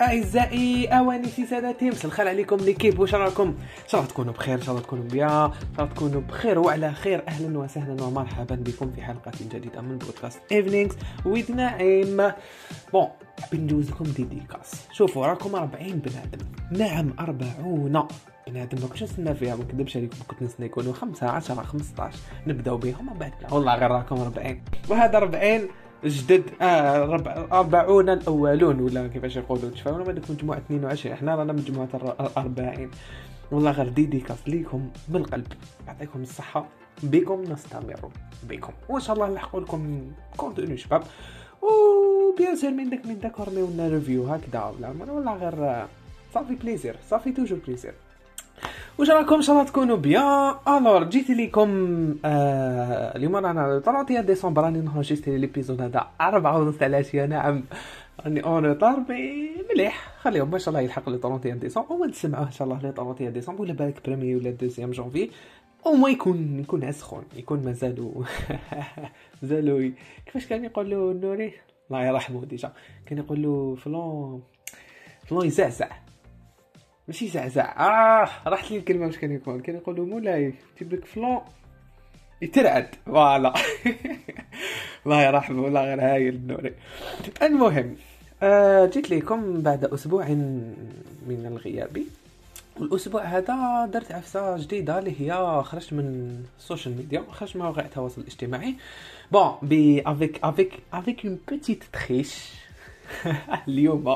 اعزائي اوانسي سادتي، مساء الخير عليكم ليكيب. واش راكم؟ ان شاء الله تكونوا بخير، ان شاء الله تكونوا بيان، ان شاء الله تكونوا بخير وعلى خير. اهلا وسهلا ومرحبا بكم في حلقه جديده من بودكاست ايفنينغز ويز نعيم. بون بندوز لكم ديديكاس. شوفوا راكم 40 بنادم، نعم 40 بنادم. ما كنتش نستنى فيها، ما نكذبش عليكم، كنت نستنى يكونوا 5 10 15 نبداو بهم من بعد. والله غير راكم 40، وهذا 40 جدد 40 الاولون ولا كيفاش يقولوا، تفهموا؟ ما ديك مجموعه 22، احنا رانا مجموعه 40. والله غير ديديكاس ليكم من القلب، يعطيكم الصحه، بكم نستمر بكم وان شاء الله نلحقوا لكم كونتوني شباب. وبيان سير من داك رميو لنا ريفيو هكذا ولا والله غير صافي بليزير، صافي توجور بليزير. واش راكم؟ ان شاء الله تكونوا بيان. الور جيت لكم اليوم رانا 30 ديسمبر، راني نهجستي ليبيزود هذا 34. نعم راني اون طار مليح، خليهم ما شاء الله يلحق لي 30 ديسمبر ونسمعوه ان شاء الله لي 30 ديسمبر، ولا بالك بريمي ولا دوزيام جونفي، او ما يكون عسخون، يكون مازالو مازالو كيفاش كان يقولوا نوري الله يرحمه ديجا، كان يقولوا فلان يزعزع، ماشي زعزع. راحت لي الكلمه. واش كان يقولوا مولاي تيبك فلان يترعد، فوالا الله يرحمه والله غير هايل النوري. المهم جيت لكم بعد اسبوع من الغياب، والاسبوع هذا درت عفسه جديده اللي هي خرجت من السوشيال ميديا، خرجت من مواقع التواصل الاجتماعي. بون افيك اون بيتيت تريش اليوم،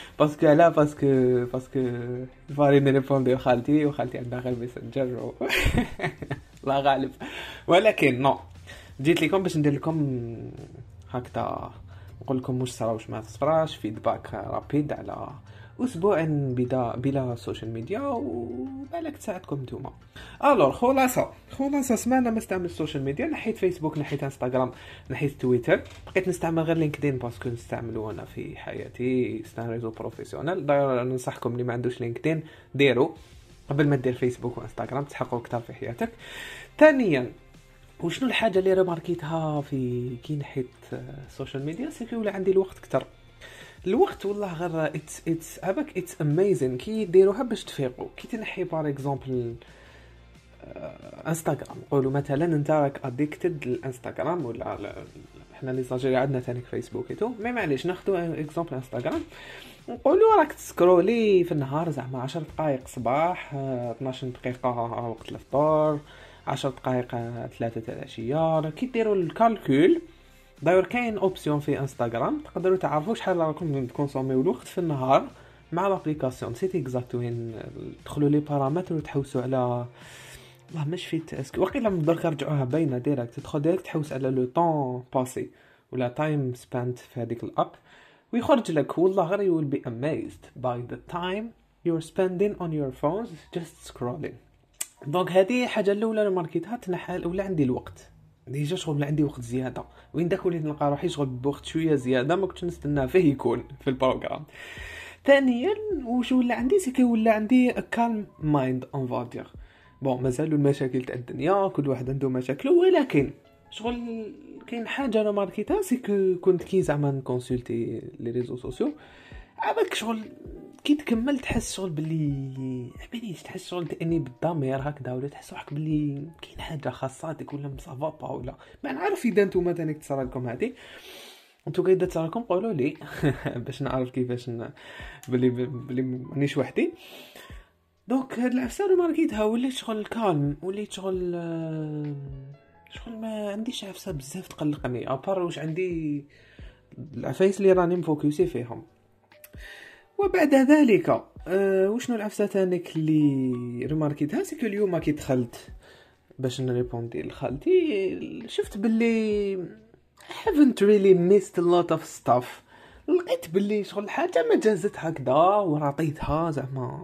باسكو فاري نريبوندي وخالتي عندها غير ميسنجر لا غالب، ولكن نو جيت لكم باش ندير لكم هكذا، نقول لكم واش صرا واش ما صراش، فيدباك رابيد على اسبوع بلا سوشيال ميديا، وبالك تساعدكم نتوما. الور خلاصه سمعنا ما استعمل السوشيال ميديا، نحيت فيسبوك، نحيت انستغرام، نحيت تويتر، بقيت نستعمل غير لينكدين باسكو نستعملو انا في حياتي، سان ريزو بروفيسيونيل. داير ننصحكم اللي ما عندوش لينكدين ديرو قبل ما دير فيسبوك وانستغرام، تحققوا اكثر في حياتك. ثانيا وشنو الحاجه اللي رماركيتها في كي نحيت السوشيال ميديا، سيكو ولا عندي الوقت اكثر. الوقت والله غير اتس اميزين كي ديروها باش تفيقوا. كي تنحي بار اكزامبل انستغرام، نقولوا مثلا انت راك اديكتد للانستغرام، ولا احنا لي زاجيري عندنا ثاني فيسبوك ايتو، مي معليش ناخذوا اكزامبل انستغرام. نقولوا راك تسكرولي في النهار زعما 10 دقائق صباح، 12 دقيقه وقت الفطور، 10 دقائق 3 تاع العشيه. كي ديروا الكالكول داير كاين اوبسيون في انستغرام تقدروا تعرفوا شحال راكم تكونسوميو الوقت في النهار مع لابليكاسيون. سيتي اكزاكت وين تدخلوا لي بارامتر وتحوسوا على والله مش فيت اسكو واقيلا من درك رجعوها باينه ديريكت، تدخل ديريكت تحوس على لو طون باسي ولا تايم سبنت في هذيك الاب، ويخرج لك والله غير you will be amazed by the time you're spending on your phones just scrolling. دونك هذه حاجه الاولى اللي ماركيتها تنحى الاولى. عندي الوقت ديجا شغل، عندي وقت زياده، وين داك وليت نلقى روحي شغل بوقت شويه زياده ما كنتش نستنى فيه يكون في البروغرام. ثانيا وش ولا عندي سكي، ولا عندي كالم مايند اون فادير. بون مازالوا المشاكل تاع الدنيا، كل واحد عنده مشاكله، ولكن شغل كاين حاجه انا ماركيتها سكو كنت كي زعما نكونسلتي لي ريزو سوسيو، عباك شغل كي تكمل تحس شغل باللي عباليش، تحس شغل اني بالضمير هكذا، ولا تحس روحك باللي كاين حاجه خاصاتك ولا مصافا، ولا ما نعرف اذا نتوما ثاني تصرى لكم هذه، انتو قاعده تصرى لكم قولوا لي باش نعرف كيفاش باللي مانيش وحدي. دونك هاد العفسه ماركيتها وليت شغل كالم، وليت شغل ما عنديش عفسه بزاف تقلقني ابار واش عندي العفايس اللي راني مفوكسي فيهم. وبعد ذلك وشنو العفسه ثانيك اللي ريماركيتها، سكو اليوم كي دخلت باش نريبوندي لخالتي شفت باللي I haven't really missed a lot of stuff. لقيت باللي شغل حاجه ما جازت هكذا ورطيتها زعما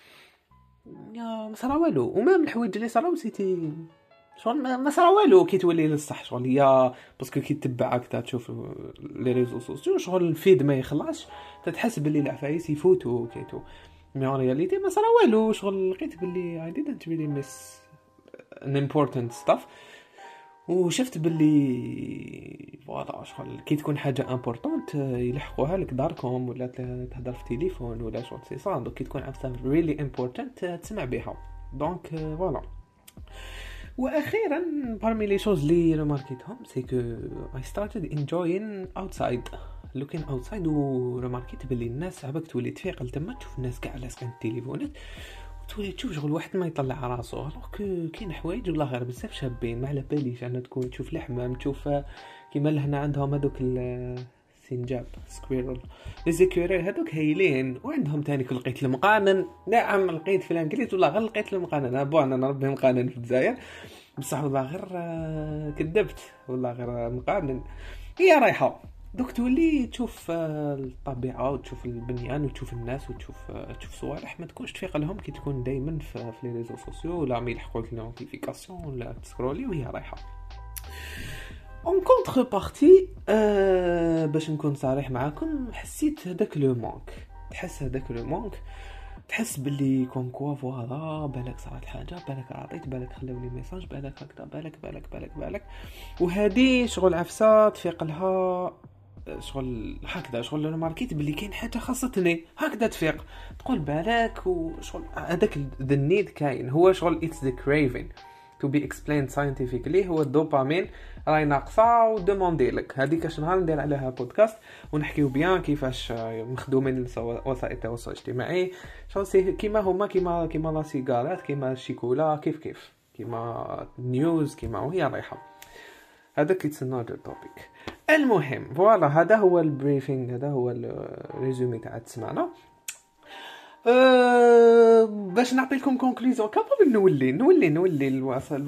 يا صرا والو، وما من الحوايج اللي صراو سيتي شغل ما صرا والو. كي تولي للصح شغل هي باسكو كي تتبع هكذا تشوف لي ريزو سوسيو شغل الفيد ما يخلصش، تتحس باللي العفايس يفوتوا كيتو، مي ان رياليتي ما صرا والو. شغل لقيت باللي I didn't really miss an important stuff. وشفت باللي فوالا شغل كي تكون حاجه امبورطونت يلحقوها لك داركم ولا تهضر في تليفون ولا شغل سي صا. دونك كي تكون عارفه ريلي امبورطونت تسمع بها. دونك فوالا. واخيرا parmi les choses اللي رماركيتهم c'est que I started enjoying outside looking outside. ورماركيت باللي الناس عباك تولي تفيق تما تشوف الناس كاع لاسقين التليفونات تولي تشوف شغل واحد ما يطلع راسو. الوغ كاين حوايج والله غير بزاف شابين ما على باليش انا تكون تشوف الحمام تشوف كيما لهنا عندهم هذوك السنجاب سكويرل ليزيكوري هذوك هايلين. وعندهم تاني كل لقيت المقانن. نعم لقيت في الانجليز والله غير لقيت المقانن. انا نربي مقانن في الجزائر بصح والله غير كذبت والله غير مقانن. هي رايحه دوك تولي تشوف الطبيعه وتشوف البنيان وتشوف الناس وتشوف صوالح ما تكونش تفيق لهم كي تكون دائما في لي ريزو سوسيو ولا ما يلحقوك النوتيفيكاسيون ولا تسكرولي وهي رايحه. اون كونتر بارتي باش نكون صريح معاكم حسيت هذاك لو مانك. تحس باللي كون كوا فوالا بالك صارت حاجه بالك عطيت بالك خلاو لي ميساج بالك هكذا بالك وهذه شغل عفسه تفيق لها شغل هكذا. شغل انا ماركيت باللي كاين حاجه خاصتني هكذا تفيق تقول بالك وشغل هذاك ذا نيد كاين. هو شغل اتس ذا كريفين to be explained scientifically. هو الدوبامين راي ناقصه ودوموندي لك. هذيك اش نهار ندير عليها بودكاست ونحكيو بيان كيفاش مخدومين وسائل التواصل الاجتماعي شغل كيما هما كيما لا سيجارات كيما الشيكولا كيف كيما نيوز كيما وهي رايحه. هذا it's another topic. المهم فوالا هذا هو البريفينغ هذا هو الريزومي تاع تسمعنا. باش نعطي لكم كونكلوزيون كابابل نولي الوصل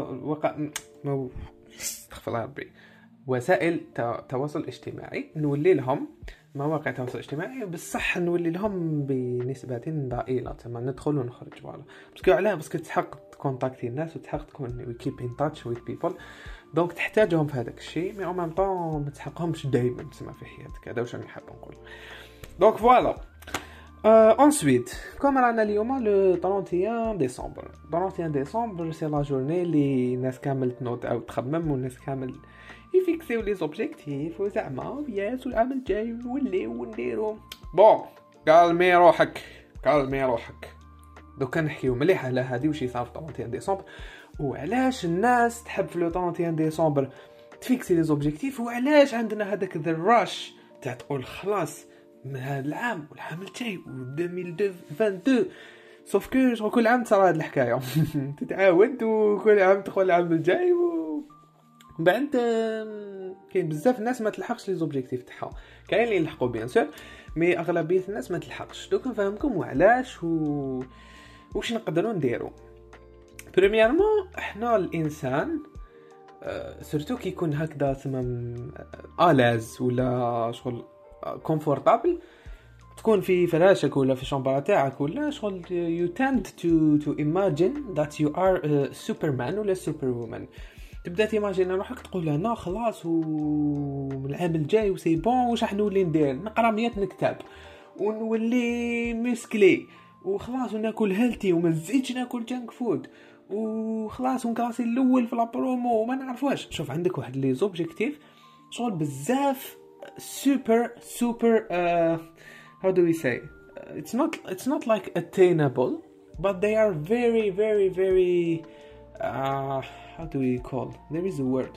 ما استغفر الله ربي وسائل التواصل الاجتماعي نولي لهم مواقع التواصل الاجتماعي بصح نولي لهم بنسبة ضئيلة تما ندخل ونخرج فوالا باسكو تحق تكونتاكتي الناس وتحق تكون keep in touch with people. دونك تحتاجهم في هذاك الشيء مي او ميم طون ما تحقهمش دائما تسمع في حياتك. هذا واش راني حاب نقول. دونك فوالا ensuite comme رانا اليوم le 31 ديسمبر. 31 ديسمبر سي لا جورني اللي الناس كامل تنوض او تخمم والناس كامل يفيكسيو لي زوبجيكتيف وزعما ياس والعام الجاي نوليو ونديرو بون. كالمي روحك دوك نحكيو مليح على هذه وشي صار في 31 ديسمبر وعلاش الناس تحب في 31 ديسمبر تفيكسي لي زوبجيكتيف وعلاش عندنا هذاك ذا راش تاع تقول خلاص من هذا العام والعام الجاي و 2022 سوف كو كل عام تصرا هاد الحكايه تتعاود وكل عام تدخل العام الجاي بعد كاين بزاف الناس ما تلحقش لي زوبجيكتيف تاعها. كاين اللي يلحقوا بيان سور مي اغلبيه الناس ما تلحقش. دوك نفهمكم وعلاش واش نقدروا نديروا. بريميرمون احنا الانسان سورتو كي يكون هكذا تمام الاز ولا شغل كومفورتابل تكون في فراشك ولا في شامبرا تاعك ولا شغل you tend to imagine that you are a superman ولا superwoman. تبدا تيماجين روحك تقول انا خلاص ومن العام الجاي وسي بون واش راح نولي ندير نقرا 100 كتاب ونولي مسكلي وخلاص وناكل هيلثي وما نزيدش ناكل جانك فود وخلاص ونكراسي الاول في لابرومو وما نعرف واش. شوف عندك واحد لي زوبجيكتيف شغل بزاف super how do we say it's not like attainable but they are very how do we call there is a word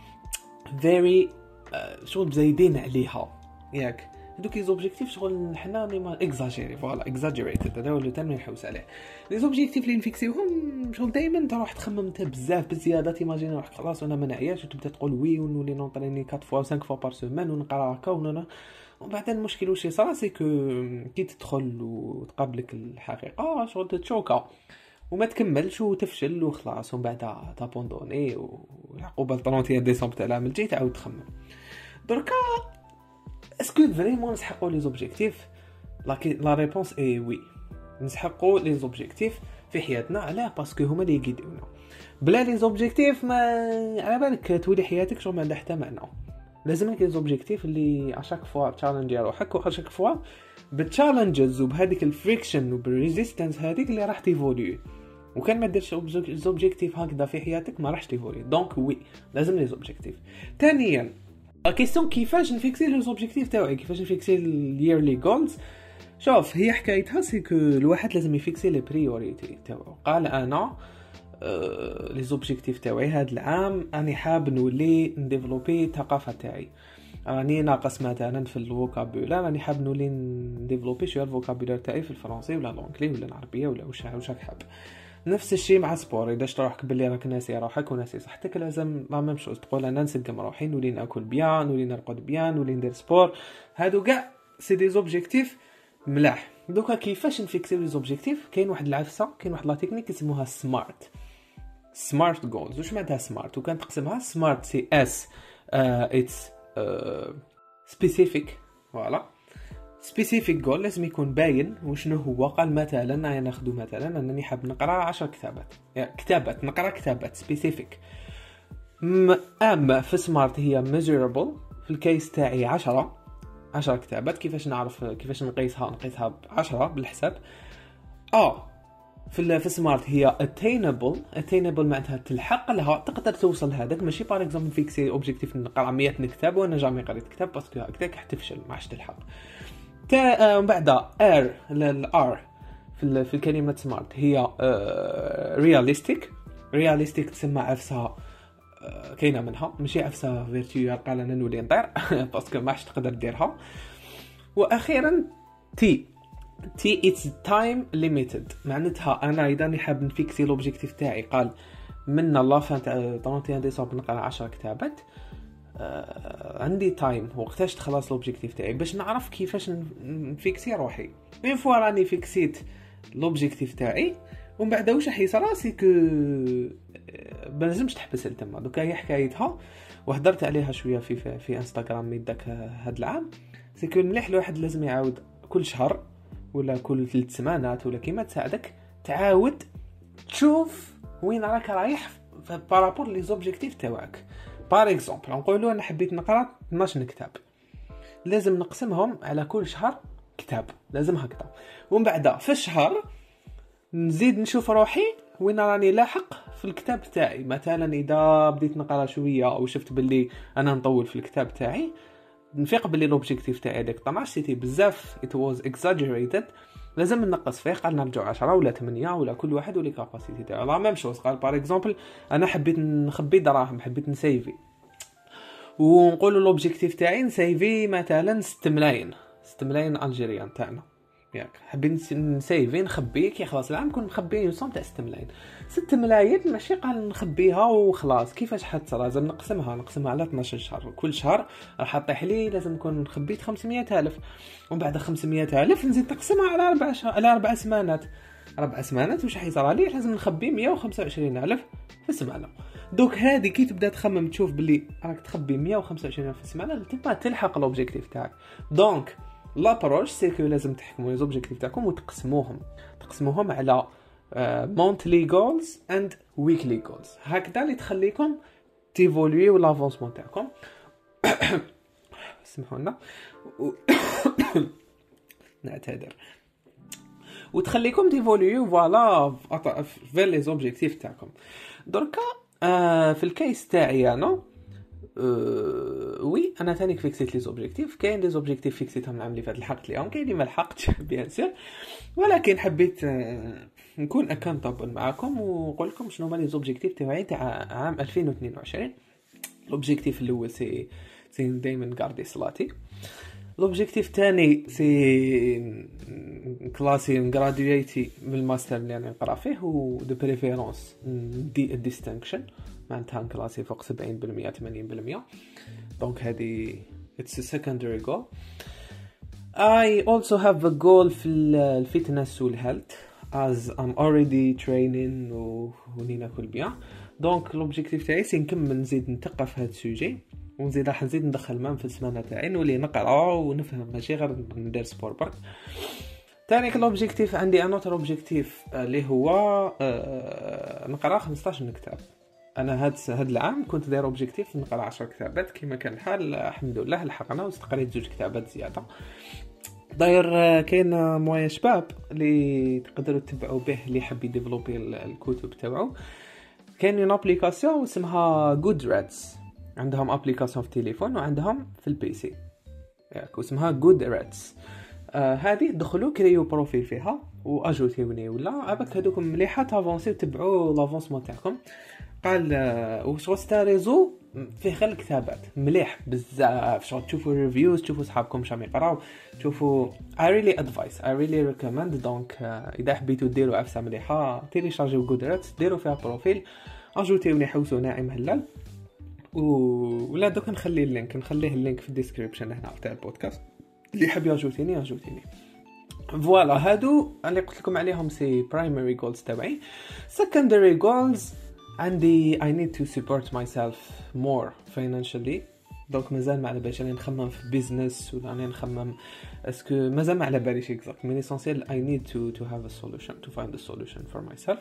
very شغل زايدين عليها ياك. هذوك لي زوبجيكتيف شغل حنا ما اكزاجيري فوالا اكزاجيريتد هذا هو اللي تم نحوس عليه. لي زوبجيكتيف اللي نفيكسيوهم شغل دائما تروح تخمم انت بزاف بزياده تيماجين روحك خلاص وانا ما نعياش وتبدا تقول وي ونولي نونطريني 4 فوا 5 فوا بار سيمين ونقرا هكا ومن بعد المشكل واش صرا سي كو كي تدخل وتقابلك الحقيقه شغل تشوكا وما تكملش وتفشل وخلاص ومن بعد تابوندوني والعقوبه 31 ديسمبر تاع العام الجاي تعاود تخمم. دركا اسكو فريمون نسحقوا لي زوبجيكتيف؟ لا ريبونس اي وي نسحقوا لي زوبجيكتيف في حياتنا. علاه باسكو هما اللي يقيدونا. بلا لي زوبجيكتيف ما على بالك تولي حياتك شو ما عندها حتى معنى. لازم لك لي زوبجيكتيف اللي اشاك فوا تشالنج روحك واشاك فوا بالتشالنجز وبهذيك الفريكشن وبالريزيستنس هذيك اللي راح تيفولوي وكان ما ديرش زوبجيكتيف هكذا في حياتك ما راحش تيفولي. دونك وي لازم لي زوبجيكتيف. ثانيا كيسيون كيفاش نفيكسي لي زوبجيكتيف تاعي، كيفاش نفيكسي الييرلي جولز. شوف هي حكايتها سي كو الواحد لازم يفيكسي لي بريوريتي تاعو. قال انا لي زوبجيكتيف تاعي هذا العام راني حاب نولي نديفلوبي الثقافه تاعي، راني ناقص مثلا في الفوكابولار، راني حاب نولي نديفلوبي شويه الفوكابولار تاعي في الفرنسي ولا الانجلي ولا العربيه ولا واش راك حاب. نفس الشيء مع سبور، اذا شفت روحك باللي راك ناسي روحك وناسي صحتك لازم لا ميم شوز تقول انا نسقم روحي، نولي ناكل بيان، نولي نرقد بيان، نولي ندير سبور. هادو كاع سي دي زوبجيكتيف ملاح. دوكا كيفاش نفيكسيو لي زوبجيكتيف؟ كاين واحد العفسه، كاين واحد لا تكنيك اسمها سمارت جولز. واش معناتها سمارت؟ وكان تقسمها سمارت سي اس اتس سبيسيفيك. فوالا سبيسيفيك جول لازم يكون باين وشنو هو. قال مثلا انا ناخذ مثلا انني حاب نقرا 10 كتابات نقرا كتابات سبيسيفيك. اما في سمارت هي ميجرابل. في الكيس تاعي 10 كتابات. كيفاش نعرف كيفاش نقيسها ب10 بالحساب. في سمارت هي attainable معناتها تلحق لها، تقدر توصل هذاك. ماشي بار اكزومبل فيكسي اوبجيكتيف نقرا 100 كتاب وانا جامي قريت كتاب باسكو هكذاك حتفشل ما عادش تلحق. بعد الار في الكلمه سمارت هي رياليستيك تسمى عفسه كاينه منها، ماشي عفسه فيرتوال قال انا نولي نطير باسكو ما عادش تقدر ديرها. واخيرا تي اتس تايم ليميتد، معناتها انا اذا راني حاب نفيكسي لوبجيكتيف تاعي قال من لا فان تاع 31 ديسمبر نقرا 10 كتابات. عندي تايم وقتاش تخلص لوبجيكتيف تاعي باش نعرف كيفاش نفيكسي روحي. من فوا راني فيكسيت لوبجيكتيف تاعي ومن بعد واش راح يصرى سي كو ما لازمش تحبس لتما. دوكا هي حكايتها وهضرت عليها شويه في انستغرام داك هاد العام. سي كو مليح الواحد لازم يعاود كل شهر ولا كل 3 سمانات ولا كيما تساعدك تعاود تشوف وين راك رايح بارابور لي زوبجيكتيف تاعك. بار اكزومبل نقولوا انا حبيت نقرا 12 كتاب، لازم نقسمهم على كل شهر كتاب، لازم هكذا. ومن بعد في الشهر نزيد نشوف روحي وين راني لاحق في الكتاب تاعي. مثلا اذا بديت نقرا شويه او شفت باللي انا نطول في الكتاب تاعي، نفيق باللي لوبجيكتيف تاعي داك 12 سيتي بزاف it was exaggerated، لازم ننقص فيه. قال نرجع 10 ولا 8 ولا كل واحد ولي كاباسيتي تاعو. لا ميم شوز قال بار اكزومبل انا حبيت نخبي دراهم، حبيت نسيفي ونقولوا لوبجيكتيف تاعي نسيفي مثلا 6 ملايين الجيريان تاعنا ياك. حبيت نسيفي نخبي كي خلاص العام كون مخبي يوصل تاع 6 ملايين ماشي قال نخبيها وخلاص. كيفاش حتصرى؟ لازم نقسمها على 12 شهر. كل شهر راح طيح لي لازم نكون خبيت 500,000 ومن بعد 500,000 نزيد نقسمها على 4 سمانات. 4 سمانات واش حيصرى لي؟ لازم نخبي 125,000 في السمانه. دوك هذه كي تبدا تخمم تشوف باللي راك تخبي 125,000 في السمانه تبقى تلحق لوبجيكتيف تاعك. دونك لابروش سي كو لازم تحكموا لي زوبجيكتيف تاعكم وتقسموهم على monthly goals and weekly goals. هكذا اللي تخليكم تيفولوي لافونسمون تاعكم. سمحوا لنا نعتذر. وتخليكم تيفولوي فوالا في لي زوبجيكتيف تاعكم. دركا في الكيس تاعي انا وي انا ثاني فيكسيت لي زوبجيكتيف. كاين لي زوبجيكتيف فيكسيتهم العام اللي فات لحقت ليهم، كاين اللي ما لحقتش بيان سير، ولكن حبيت نكون اكونتابل معكم ونقول لكم شنو هما لي زوبجيكتيف تاعي تاع عام 2022. لوبجيكتيف الاول سي دائما غاردي صلاتي. لوبجيكتيف الثاني سي كلاسي نغراديويتي من الماستر اللي انا نقرا فيه و دو بريفيرونس دي ديستينكشن معناتها كلاسي فوق 70% 80%. دونك هذه it's a secondary goal. I also have a goal في الفيتنس والهيلث as I'm already training وني ناكل بيان. دونك لوبجيكتيف تاعي سي نكمل نزيد نثقف هذا السوجي ونزيد راح نزيد ندخل مام في السمانه تاعي نولي نقرا ونفهم ماشي غير ندير سبور برك. ثاني لوبجيكتيف عندي انوتر اوبجيكتيف اللي هو نقرا 15 كتاب. انا هاد العام كنت داير اوبجيكتيف نقرا 10 كتابات كما كان الحال الحمد لله لحقنا وقريت 2 كتابات زياده. داير كاين مويا شباب اللي تقدروا تتبعوا به اللي حاب يديفلوبي الكتب تاعو. كاين اون ابليكاسيون اسمها Goodreads، عندهم ابليكاسيون في التليفون وعندهم في البي سي ياك، اسمها Goodreads. هذه دخلوا كريو بروفيل فيها واجوتيوني ولا عباك هذوك مليحه تافونسي وتبعوا لافونسمون تاعكم. قال واش غستا ريزو فيه غير الكتابات مليح بزاف، شغل تشوفوا ريفيوز، تشوفوا صحابكم شام يقراو، تشوفوا I really advise I really recommend. دونك اذا حبيتوا ديروا عفسه مليحه تيليشارجيو Goodreads، ديروا فيها بروفيل، اجوتيوني حوسوا ناعم هلال ولا دوك نخليه اللينك في الديسكريبشن هنا تاع البودكاست، اللي حاب ياجوتيني. فوالا هادو اللي قلت لكم عليهم سي برايمري جولز تاعي. سكندري جولز عندي I need to support myself more financially. دونك مازال ما على باليش راني نخمم في بيزنس ولا راني نخمم اسكو مازال ما على باليش اكزاكت، مي ليسونسيال I need to have a solution, to find a solution for myself.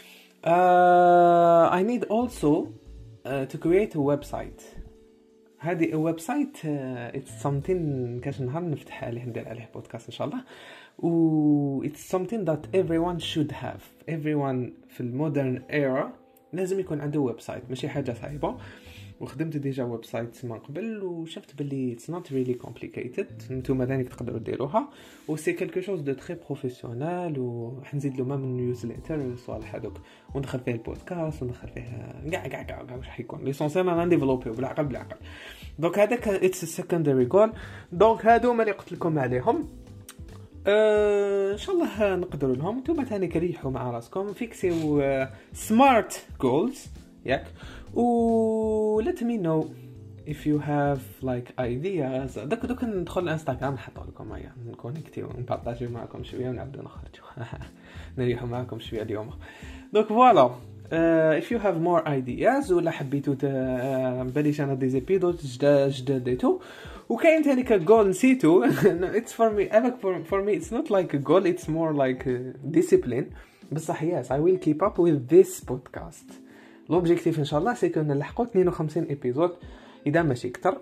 I need also to create a website. هذه ويب سايت it's something كاش نهار نفتح عليه ندير عليه بودكاست ان شاء الله. و it's something that everyone should have. everyone في المودرن era لازم يكون عنده ويب سايت، ماشي حاجه صعيبه. وخدمت ديجا ويب سايت من قبل وشفت باللي it's not really complicated، نتوما ثاني تقدروا ديروها و سي كلكو شوز دو تري بروفيسيونيل. ونزيد له من نيوزليتر والصوالح هذوك، وندخل فيه البودكاست وندخل فيه كاع واش حيكون ليسونسيال انا نديفلوبي بالعقل. دونك هذاك اتس سكندري جول. دونك هادو ما اللي قلت لكم عليهم ان شاء الله نقدروا لهم. نتوما ثاني كريحوا مع راسكم، فيكسيو سمارت جولز ياك، و let me know if you have like ideas. دوك ندخل الانستغرام نحط لكم هيا نكونيكتيو ونبارطاجيو معكم شويه ونعاودو نخرجوا نريحوا معكم شويه اليوم. دونك فوالا if you have more ideas ولا حبيتو باليش انا دي زيبيدود جداديتو. وكاين ثاني كجول نسيتو it's for me for me it's not like a goal, it's more like a discipline. بصح yes I will keep up with this podcast. لوبجيكتيف ان شاء الله سيكون نلحقوا 52 ايبيزود اذا ماشي اكثر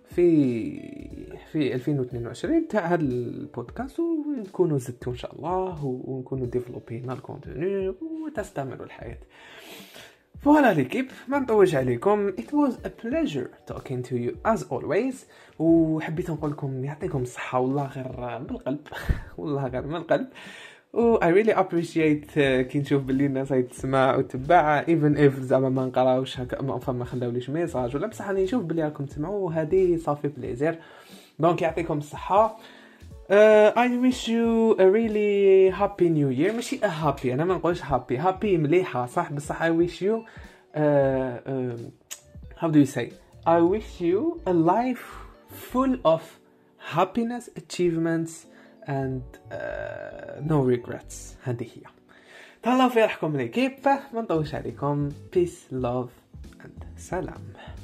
في 2022 تاع هذا البودكاست، ونكونوا زدتوا ان شاء الله ونكونوا ديفلوبينا الكونتوني وتستمروا الحياه. فوالا ليكيب ما نطولش عليكم. It was a pleasure talking to you as always. وحبيت نقول لكم يعطيكم الصحه والله غير بالقلب والله غير من القلب. و I really appreciate كي نشوف باللي الناس تسمع وتتبع even if زعما ما نقراوش هكا ما خلاوليش ميساج ولا، بصح راني نشوف باللي راكم تسمعوا وهذه صافي بليزير. دونك يعطيكم الصحه. I wish you a really happy new year. ماشي happy، انا ما نقولش happy مليحه صح، بصح I wish you how do you say I wish you a life full of happiness, achievements and no regrets. هذه هي. تهلاو في روحكم ليكيب، ما نطولش عليكم. peace love and سلام.